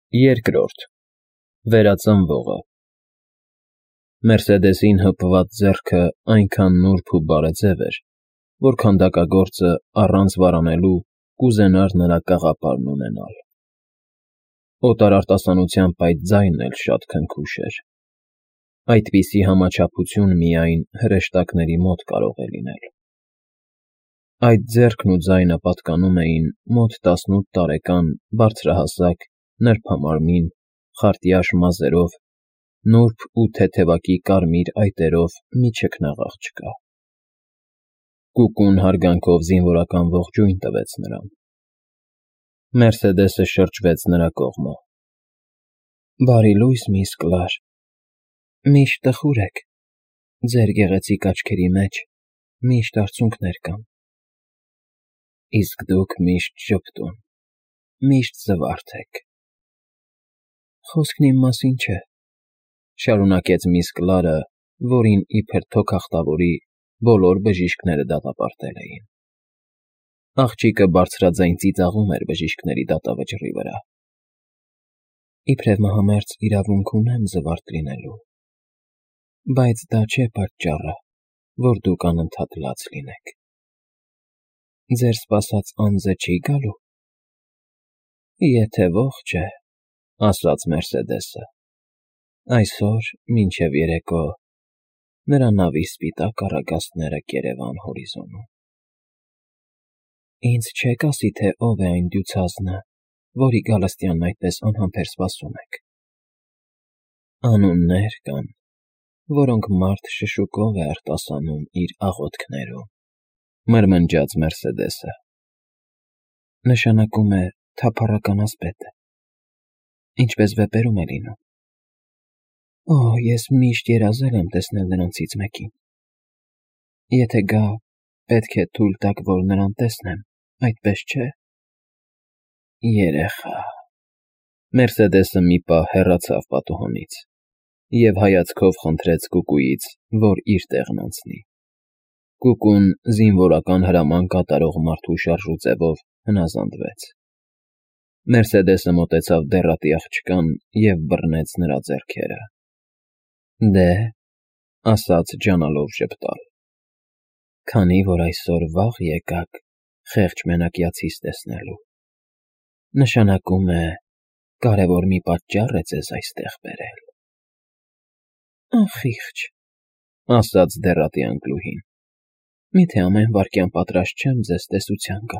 Երկրորդ Վերածնվողը Մերսեդեսին հպված ձեռքը այնքան նուրբ ու բարեձև էր, որ քանդակագործը առանց վարանելու կուզենար նրա կաղապարն ունենալ։ Օտար արտասանությամբ այդ ձայնն էլ շատ քնքուշ էր։ Այդպիսի համաչափություն միայն հրեշտակների մոտ կարող է լինել։ Այդ ձեռքն ու ձայնը պատկանում էին մոտ 18 տարեկան բարձրահասակ, նրբամարմին, խարտյաշ մազերով, նուրբ ու թեթևակի կարմիր այտերով մի չքնաղ աղջկա։ Կուկուն հարգանքով զինվորական ողջույն տվեց նրան։ Մերսեդեսը շրջվեց նրա կողմը։ Բարի լույս, միս Կլար, միշտ տխուր եք, ձեր գեղեցիկ աչքերի մեջ միշտ արցունքներ կան։ Իսկ դուք միշտ ժպտուն, միշտ զվարթ եք։ Խոսքն իմ մասին չէ, շարունակեց միս Կլարը, որին իբր թոքախտավորի բոլոր բժիշկները դատապարտել էին։ Աղջիկը բարձրաձայն ծիծաղում էր բժիշկների դատավճռի վրա։ Իբրև մահամերձ իրավունք ունեմ զվարթ լինելու, բայց դա չէ պատճառը, որ դուք անընդհատ լաց լինեք։ Ձեր սպասած անձը չի գալու։ Եթե ողջ է, ասաց Մերսեդեսը, այսօր մինչև երեկո նրա նավի սպիտակ առագաստները կերևան հորիզոնում։ Ինձ չեք ասի, թե ով է այն դյուցազնը, որի գալստյանն այդպես անհամբեր սպասում եք։ Անուններ կան, որոնք մարդ շշուկով է արտասանում իր աղոթքներում, մրմնջաց Մերսեդեսը։ Նշանակում է թափառական ասպետը, ինչպես վեպերում է լինում։ Օ, ես միշտ երազել եմ տեսնել նրանցից մեկին։ Եթե գա, պետք է թույլ տաք, որ նրան տեսնեմ, այդպես չէ։ Երեխա։ Մերսեդեսը մի պահ հեռացավ պատուհանից և հայացքով խնդրեց Կուկուից, որ իր տեղն անցնի։ Կուկուն զինվորական հրաման կատարող մարդու շարժուձևով հնազանդվեց։ Մերսեդեսը մոտեցավ դեռատի աղջկան և բռնեց նրա ձեռքերը։ Դե, ասաց ջանալով ժպտալ, քանի որ այսօր վաղ եկաք խեղճ մենակյացիս տեսնելու, նշանակում է կարևոր մի պատճառ է ձեզ այստեղ բերել։ Անխիղճ, ասաց դեռատի անկլուհին, միթե ամեն վայրկյան պատրաստ չեմ ձեզ տեսության գալ։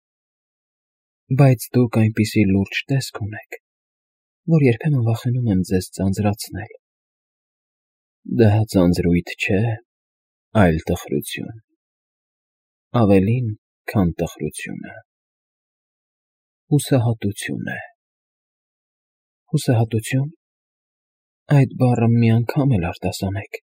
Բայց դուք այնպիսի լուրջ տեսք ունեք, որ երբեմն վախենում եմ ձեզ ձանձրացնել։ Դա ձանձրույթ չէ, այլ տխրություն։ Ավելին, քան տխրությունը։ Հուսահատություն է։ Հուսահատություն։ Այդ բառը մի անգամ էլ արտասանեք։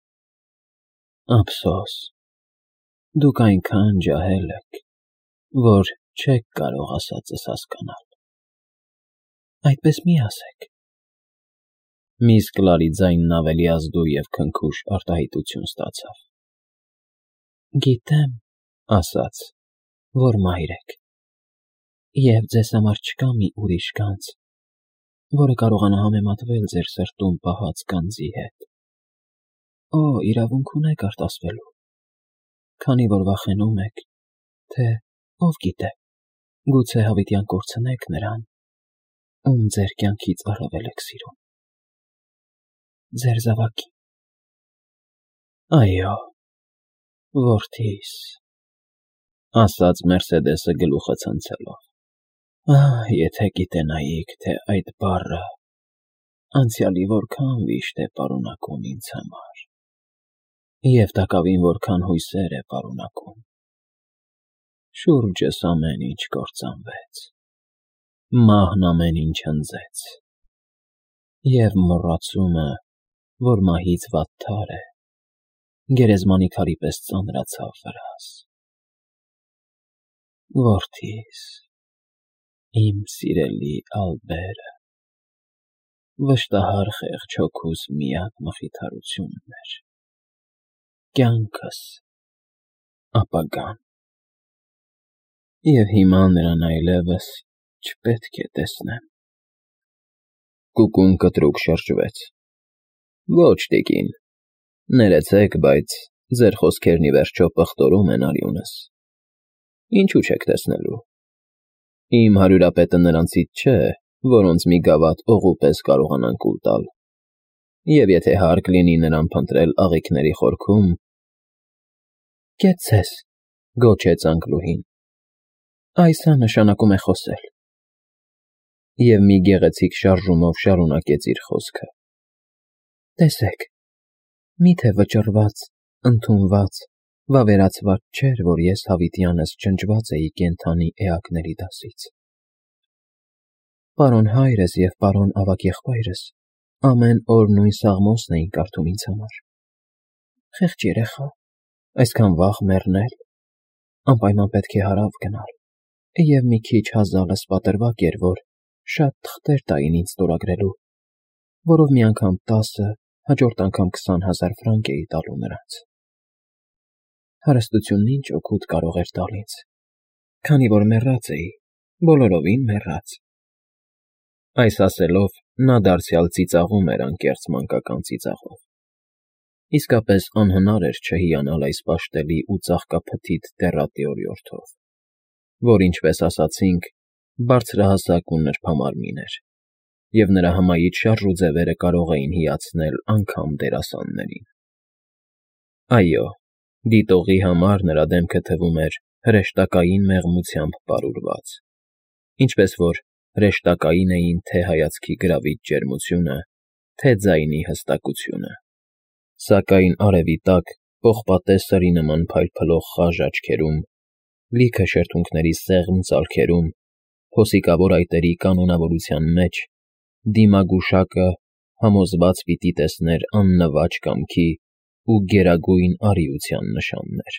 Ափսոս, դուք այնքան ջահել եք, որ չեք կարող ասածս հասկանալ։ Այդպես մի ասեք։ Միս Կլարի ձայնն ավելի ազդու և քնքուշ արտահայտություն ստացավ։ Գիտեմ, ասաց, որ մայր եք, և ձեզ համար չկա մի ուրիշ գանձ, որը կարողանա համեմատվել ձեր սրտում պահած գանձի հետ։ Օ, իրավունք ունեք արտասվելու, քանի որ վախենում եք, թե ով գիտե, գուցե հավիտյան կորցնեք նրան, ում ձեր կյանքից առավել եք սիրում։ Ձեր զավակին։ Այո, որդիս, ասաց Մերսեդեսը գլուխը ցնցելով։ Ահ, եթե գիտենայիք, թե այդ բառը անցյալի որքան վիշտ է պարունակում ինձ համար, և տակավին որքան հույսեր է պարունակում։ Շուրջս ամեն ինչ կործանվեց, մահն ամեն ինչ հնձեց, և մոռացումը, որ մահից վատթար է, գերեզմանի քարի պես ծանրացավ վրաս։ Որդիս, իմ սիրելի Ալբերը, վշտահար խեղճ հոգուս միակ մխիթարությունն էր, կյանքս, ապագան։ Եվ հիմա նրան այլևս չպետք է տեսնեմ։ Կուկուն կտրուկ շրջվեց։ Ոչ, տիկին, ներեցեք, բայց ձեր խոսքերն ի վերջո պղտորում են արյունս։ Ինչու չեք տեսնելու։ Իմ հարյուրապետը նրանցից չէ, որոնց մի գավաթ օղու պես կարողանան կուլ տալ։ Եվ եթե հարկ լինի նրան փնտրել աղիքների խորքում… Կետ ձեզ, գոչեց Անկլուհին։ Այս նշանակում է խոսել։ Եվ մի գեղեցիկ շարժումով շարունակեց իր խոսքը. Տեսեք, միթե վճռված, ընդունված, վավերացված չէր, որ ես հավիտյանս ջնջված էի կենդանի էակների դասից։ Պարոն հայրս և պարոն ավագ-եղբայրս ամեն օր նույն Սաղմոսն էին կարդում ինձ համար։ Խեղճ երեխա, այսքան վաղ մեռնել, անպայման պետք է հարավ գնալ, և մի քիչ հազալս պատրվակ էր, որ շատ թղթեր տային ինձ ստորագրելու, որով մի անգամ 10, հաջորդ անգամ 20,000 ֆրանկ էի տալու նրանց։ Հարստությունն ինչ օգուտ կարող էր տալ ինձ, քանի որ մեռած էի, բոլորովին մեռած։ Այս ասելով, նա դարձյալ ծիծաղում էր անկեղծ մանկական ծիծաղով։ Իսկապես անհնար էր չհիանալ այս պաշտելի ու ծաղկափթիթ դեռատի օրիորդով, որ, ինչպես ասացինք, բարձրահասակ ու նրբամարմին էր, և նրա հմայիչ շարժուձևերը կարող էին հիացնել անգամ դերասաններին։ Այո, դիտողի համար նրա դեմքը թվում էր հրեշտակային մեղմությամբ պարուրված, ինչպես որ հրեշտակային էին թե հայացքի գրավիչ ջերմությունը, թե ձայնի հստակությունը։ Սակայն արևի տակ, պողպատե սրի նման փայլփլող խաժ աչքերում, լիքը շրթունքների սեղմ ծալքերում, հոսիկավոր այտերի կանոնավորության մեջ, դիմագուշակը համոզված պիտի տեսներ աննվաճ կամքի ու գերագույն արիության նշաններ։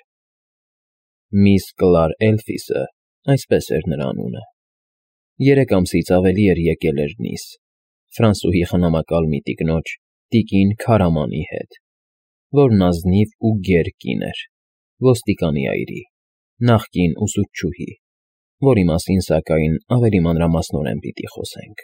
Միս Կլար Էլֆիսը, այսպես էր նրա անունը, 3 ամսից ավելի էր եկել էր Նիս, ֆրանսուհի խնամակալ մի տիկնոջ, տիկին Քարամանի հետ, որն ազնիվ ու գեր կին էր, ոստիկանի այրի, նախկին ուսուցչուհի, որի մասին, սակայն, ավելի մանրամասնորեն պիտի խոսենք։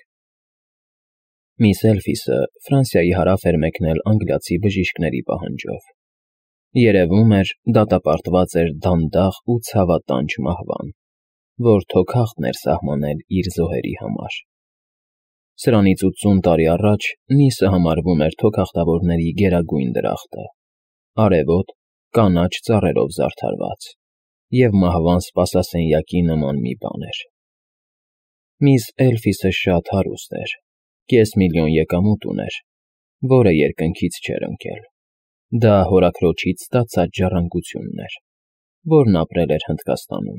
Միս Էլֆիսը Ֆրանսիայի հարավ էր մեկնել անգլիացի բժիշկների պահանջով։ Երևում էր, դատապարտված էր դանդաղ ու ցավատանջ մահվան, որ թոքախտն էր սահմանել իր զոհերի համար։ Սրանից 80 տարի առաջ Նիսը համարվում էր թոքախտավորների գերագույն դրախտը, արևոտ, կանաչ ծառերով զարդարված, և մահվան սպասասենյակի նման մի բան էր։ Միս Էլֆիսը շատ հարուստ էր, կես-միլիոն եկամուտ ուներ, որը երկնքից չէր ընկել։ Դա հորաքրոջից ստացած ժառանգությունն էր, որն ապրել էր Հնդկաստանում։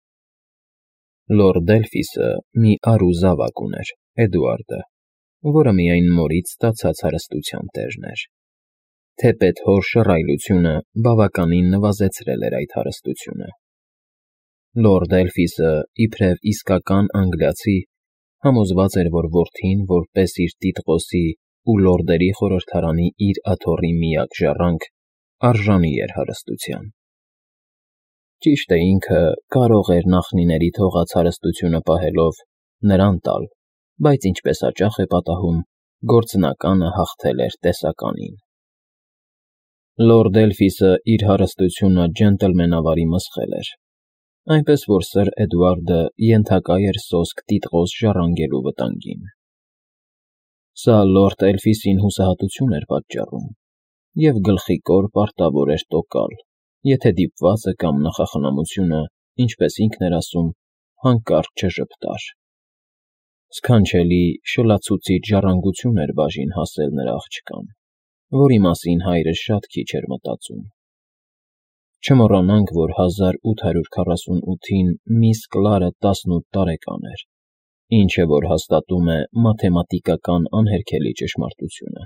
Լորդ Էլֆիսը մի առու զավակ ուներ, Էդուարդը, որը միայն մորից ստացած հարստության տերն էր։ Թեպետ հոր շռայլությունը բավականին նվազեցրել էր այդ հարստությունը։ Լորդ Էլֆիսը, իբրև իսկական անգլիացի, համոզված էր, որ որդին, որպես իր տիտղոսի ու լորդերի խորհրդարանի իր աթոռի միակ ժառանգ, արժանի էր հարստության։ Ճիշտ է, ինքը կարող էր նախնիների թողած հարստությունը պահելով նրան տալ, բայց ինչպես հաճախ է պատահում, գործնականը հաղթել էր տեսականին։ Լորդ Էլֆիսը իր հարստությունը ջենտլմենավարի մսխել էր, այնպես որ սըր Էդուարդը ենթակա էր սոսկ տիտղոս ժառանգելու վտանգին։ Սա լորդ Էլֆիսին հուսահատություն էր պատճառում, և գլխիկոր պարտավոր էր տոկալ, եթե դիպվածը կամ նախախնամությունը, ինչպես ինքն էր ասում, հանկարծ չժպտար։ Սքանչելի, շլացուցիչ ժառանգություն էր բաժին հասել նրա աղջկան, որի մասին հայրը շատ քիչ էր մտածում։ Չմոռանանք, որ 1848-ին միս Կլարը 18 տարեկան էր, ինչը որ հաստատում է մաթեմատիկական անհերքելի ճշմարտությունը։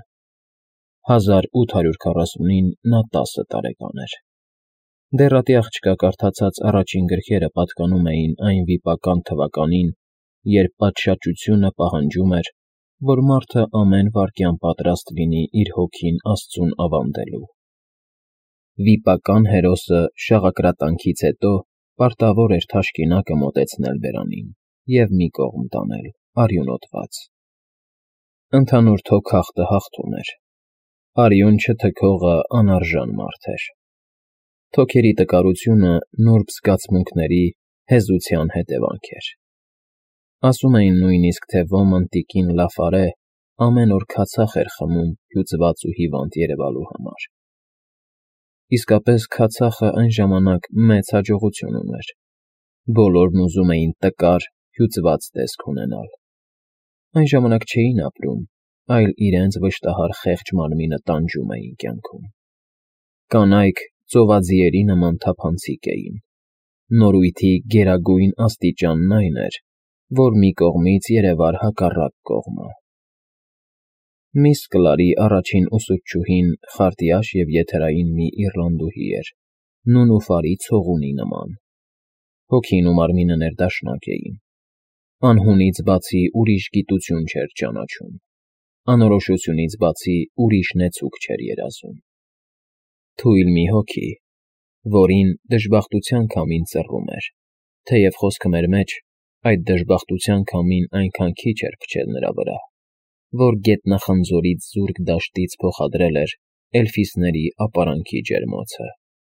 1840-ին նա 10 տարեկան էր։ Դեռատի աղջկա կարդացած առաջին գրքերը պատկանում էին այն վիպական թվականին, երբ պատշաճությունը պահանջում էր, որ մարդը ամեն վայրկյան պատրաստ լինի իր հոգին Աստծուն ավանդելու։ Վիպական հերոսը շաղակրատանքից հետո պարտավոր էր թաշկինակը մոտեցնել բերանին և մի կողմ տանել, արյունոտված։ Ընդհանուր թոքախտը հաղթում էր։ Արյուն չթքողը անարժան մարդ էր։ Թոքերի տկարությունը նուրբ զգացմունքների հեզության հետևանք էր։ Ասում էին նույնիսկ, թե ոմն տիկին Լաֆարե ամեն օր քացախ էր խմում հյուծված ու հիվանդ երևալու համար։ Իսկապես քացախը այն ժամանակ մեծ հաջողություն ուներ։ Բոլորն ուզում էին տկար, հյուծված տեսք ունենալ։ Այն ժամանակ չէին ապրում, այլ իրենց վշտահար խեղճ մարմինը տանջում էին կյանքում։ Կանայք ծովածիերի նման թափանցիկ էին։ Նորույթի գերագույն աստիճանն այն էր, որ մի կողմից երևար հակառակ կողմը։ Միս Կլարի առաջին ուսուցչուհին խարտյաշ և եթերային մի իռլանդուհի էր, նուն ու ֆարի ցողունի նման։ Հոգին ու մարմինը ներդաշնակ էին։ Անհունից բացի ուրիշ գիտություն չէր ճանաչում, անորոշությունից բացի ուրիշ նեցուկ չէր երազում։ Թույլ մի հոգի, որին դժբախտության քամին ծռում էր, թեև խոսքը մեր մեջ այդ դժբախտության քամին այնքան քիչ էր փչել նրա վրա, որ գետնախնձորից զուրկ դաշտից փոխադրել էր էլֆիսների ապարանքի ջերմոցը։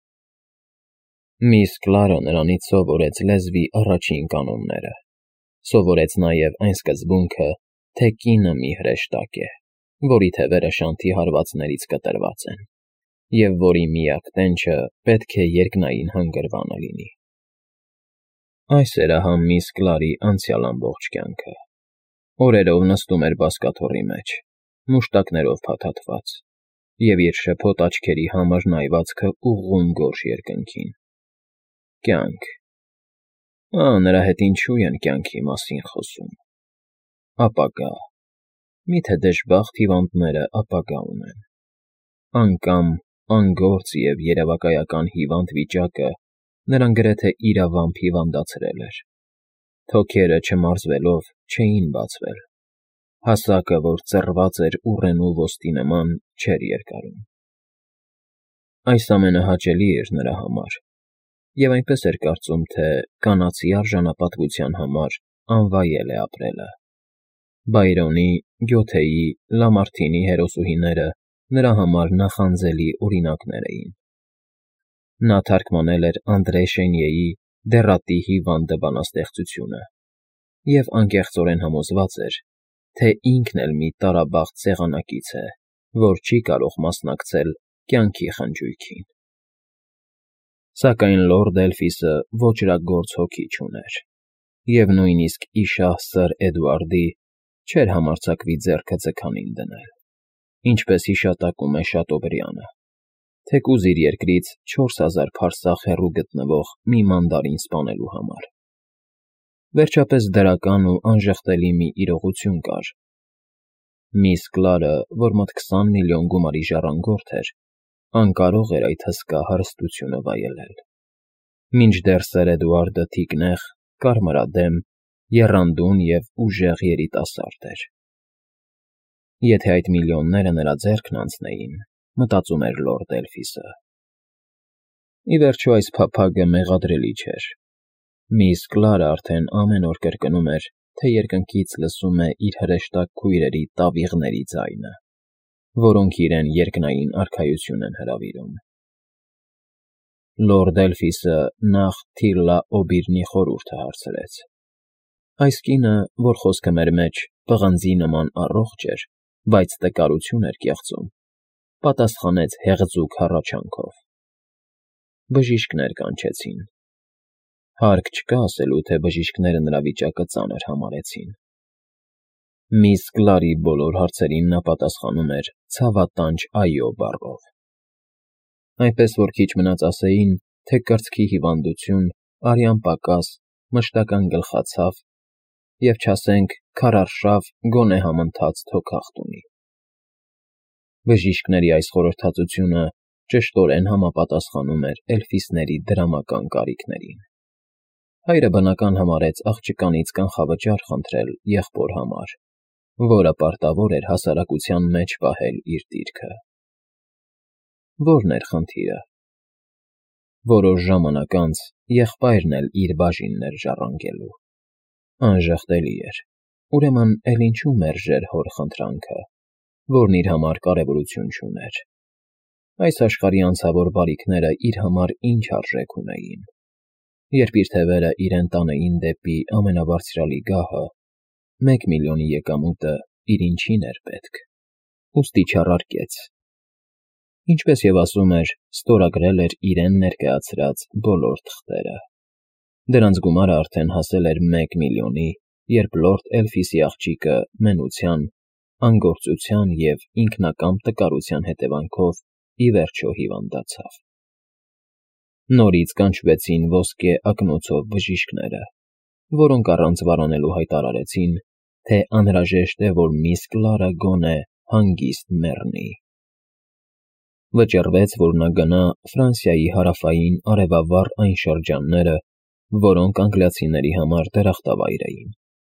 Միս Կլարը նրանից սովորեց լեզվի առաջին կանոնները, սովորեց նաև այն սկզբունքը, թե կինը մի հրեշտակ է, որի թևերը շանթի հարվածներից կտրված են, և որի միակ տենչը պետք է երկնային հանգրվանը լինի։ Այս էր ահա միս Կլարի անցյալ ամբողջ կյանքը։ Օրերով նստում էր բազկաթոռի մեջ, մուշտակներով փաթաթված, և իր շփոթ աչքերի համր նայվածքը ուղղում գորշ երկնքին։ Կյանք… Նրա հետ ինչու են կյանքի մասին խոսում։ Ապագա… Միթե դժբախտ հիվանդները ապագա ունեն։ Անկամ, անգործ և երևակայական հիվանդ վիճակը նրան գրեթե իրավամբ հիվանդացրել էր։ Թոքերը չմարզվելով չէին բացվել։ Հասակը, որ ծռված էր ուռենու ոսկի նման, չէր երկարում։ Այս ամենը հաճելի էր նրա համար, և այնպես էր կարծում, թե կանացի արժանապատվության համար անվայել է ապրելը։ Բայրոնի, Գյոթեի, Լամարտինի հերոսուհիները նրա համար նախանձելի օրինակներ էին։ Նա թարգմանել էր Անդրե Շենիեի «Դեռատի հիվանդը» բանաստեղծությունը և անկեղծորեն համոզված էր, թե ինքն էլ մի տարաբախտ սեղանակից է, որ չի կարող մասնակցել կյանքի խնջույքին։ Սակայն լորդ Էլֆիսը ոճրագործ հոգի չուներ, և նույնիսկ իշահ սըր Էդուարդի չէր համարձակվի ձեռքը ձգանին դնել, ինչպես հիշատակում է Շատոբրիանը, թեկուզ իր երկրից 4000 փարսախ հեռու գտնվող մի մանդարին սպանելու համար։ Վերջապես դրական ու անժխտելի մի իրողություն կար։ Միս Կլարը, որ մոտ 20 միլիոն գումարի ժառանգորդ էր, անկարող էր այդ հսկա հարստությունը վայելել։ Մինչդեռ սըր Էդուարդը թիկնեղ, կարմրադեմ, եռանդուն և ուժեղ երիտասարդ էր։ Եթե այդ միլիոնները նրա ձեռքն անցնեին, մտածում էր լորդ Էլֆիսը։ Ի վերջո այս փափագը մեղադրելի չէր։ Միս Կլարը արդեն ամեն օր կրկնում էր, թե երկնքից լսում է իր հրեշտակ քույրերի տավիղների ձայնը, որոնք իրեն երկնային արքայություն են հրավիրում։ Լորդ Էլֆիսը նախ Թիլլա Օբիրնի խորհուրդը հարցրեց։ Այս կինը, որ խոսքը մեր մեջ պղնձի նման առողջ էր, բայց տկարություն էր կեղծում, պատասխանեց հեղձուկ հառաչանքով։ Բժիշկներ կանչեցին։ Հարկ չկա ասելու, թե բժիշկները նրա վիճակը ծանր համարեցին։ Միս Կլարի բոլոր հարցերին նա պատասխանում էր ցավատանջ «այո» բառով։ Այնպես որ քիչ մնաց ասեին, թե կրծքի հիվանդություն, արյան պակաս, մշտական գլխացավ և չասենք քարարշավ գոնե համընթաց թոքախտ ունի։ Բժիշկների այս խորհրդածությունը ճշտորեն համապատասխանում էր էլֆիսների դրամական կարիքներին։ Հայրը բնական համարեց աղջկանից կանխավճար խնդրել եղբոր համար, որը պարտավոր էր հասարակության մեջ պահել իր դիրքը։ Ո՞րն էր խնդիրը։ Որոշ ժամանակ անց եղբայրն էլ իր բաժինն էր ժառանգելու։ Անժխտելի էր, ուրեմն էլ ինչու մերժեր հոր խնդրանքը, որն իր համար կարևորություն չուներ։ Այս աշխարհի անցավոր բարիքները իր համար ինչ արժեք ունեին, երբ իր թևերը իրեն տանեին դեպի ամենաբարձրալի գահը, 1 միլիոնի եկամուտը իր ինչին էր պետք, ուստի չառարկեց։ Ինչպես և ասում էր, ստորագրել էր իրեն ներկայացրած բոլոր թղթերը։ Դրանց գումարը արդեն հասել էր 1 միլիոնի, երբ լորդ Էլֆիսի աղջիկը մենության, անգործության և ինքնակամ տկարության հետևանքով ի վերջո հիվանդացավ։ Նորից կանչվեցին ոսկե ակնոցով բժիշկները, որոնք առանց վարանելու հայտարարեցին, թե անհրաժեշտ է, որ միս Կլարը գոնե հանգիստ մեռնի։ Վճռվեց, որ նա գնա Ֆրանսիայի հարավային արևավառ այն շրջանները, որոնք անգլիացիների համար դրախտավայր էին։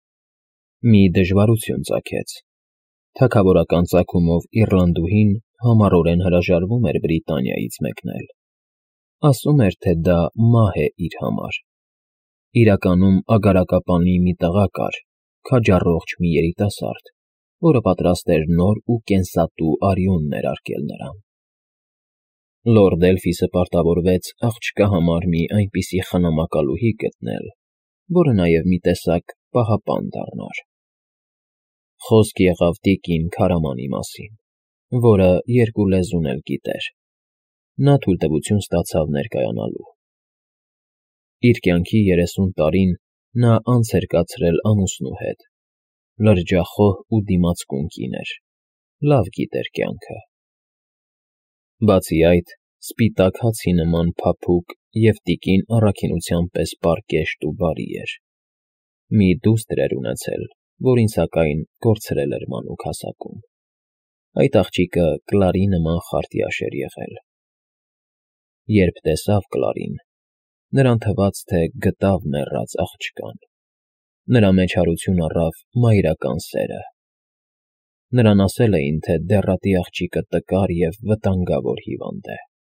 Մի դժվարություն ծագեց։ Թագավորական ծագումով Իռլանդուհին համառորեն հրաժարվում էր Բրիտանիայից մեկնել։ Ասում էր, թե դա մահ է իր համար։ Իրականում ագարակապանի մի տղա կար, քաջառողջ մի երիտասարդ, որը պատրաստ էր նոր ու կենսատու արյուն ներարկել նրան։ Լորդ Էլֆիսը պարտավորվեց աղջկա համար մի այնպիսի խնամակալուհի գտնել, որը նաև մի տեսակ պահապան դառնար։ Խոսք եղավ տիկին Քարամանի մասին, որը երկու լեզուն էլ գիտեր։ Նա թույլտվություն ստացավ ներկայանալու։ Իր կյանքի 30 տարին նա անց էր կացրել ամուսնու հետ, լրջախոհ ու դիմացկուն կին էր, լավ գիտեր կյանքը։ Բացի այդ, սպիտակ հացի նման փափուկ և տիկին առաքինության պես պարկեշտ ու բարի էր։ Մի դուստր էր ունեցել, որին սակայն կորցրել էր մանուկ հասակում։ Այդ աղջիկը Կլարի նման խարտյաշ էր եղել։ Երբ տեսավ Կլարին, նրան թվաց, թե գտավ մեռած աղջկան։ Նրա մեջ հարություն առավ մայրական սերը։ Նրան ասել էին, թե դեռատի աղջիկը տկար և վտանգավոր հիվանդ է։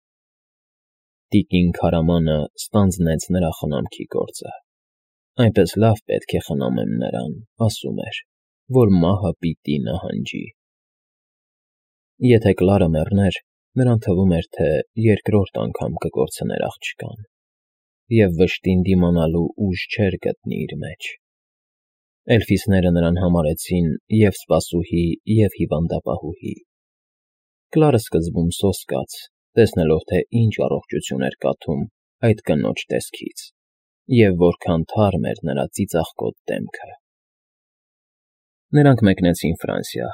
Տիկին Քարամանը ստանձնեց նրա խնամքի գործը։ Այնպես լավ պետք է խնամեմ նրան, ասում էր, որ մահը պիտի նահանջի։ Եթե Կլարը մեռներ, նրան թվում էր, թե երկրորդ անգամ կկորցներ աղջկան, և վշտին դիմանալու ուժ չէր գտնի իր մեջ։ Էլֆիսները նրան համարեցին և սպասուհի, և հիվանդապահուհի։ Կլարը սկզբում սոսկաց, տեսնելով, թե ինչ առողջություն էր կաթում այդ կնոջ տեսքից, և որքան թարմ էր նրա ծիծաղկոտ դեմքը։ Նրանք մեկնեցին Ֆրանսիա։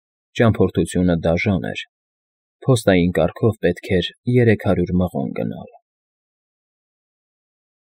Ճամփորդությունը դաժան էր։ Փոստային կարգով պետք էր 300 մղոն գնալ։